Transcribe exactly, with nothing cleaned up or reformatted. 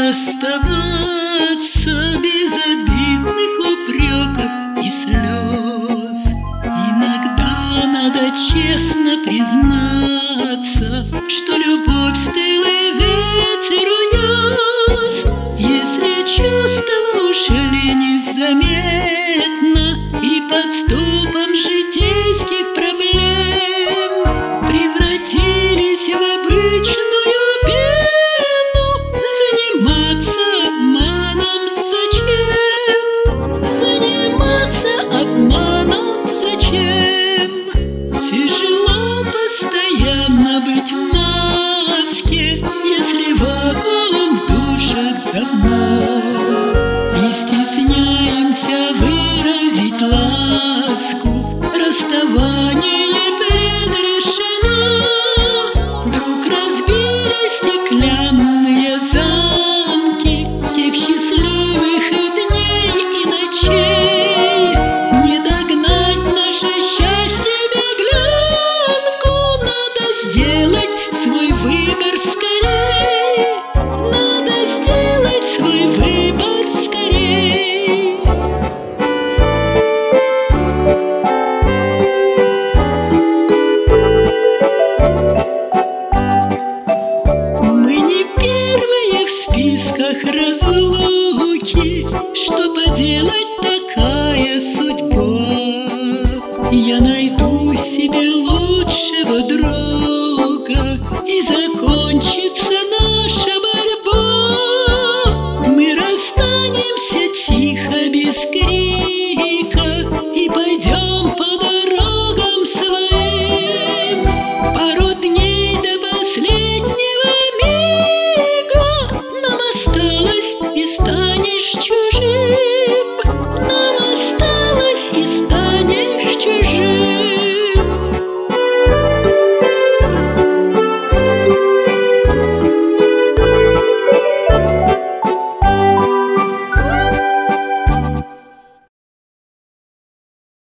расставаться без обидных упреков и слез. Иногда надо честно признаться, что любовь стылый ветер унес. Если чувства ушли незаметно и под ступом житейских проблем превратились в обычную пену, заниматься обманом зачем? Заниматься обманом зачем? Тяжело постоянно быть в маске, если вакуум в душах давно, и стесняемся выразить ласку. Расставание предрешено, вдруг разбили стеклянные замки тех счастливых дней и ночей. Не догнать наше счастье беглянку, надо сделать свой выбор скорей. Надо сделать свой выбор скорей. Мы не первые в списках разлук,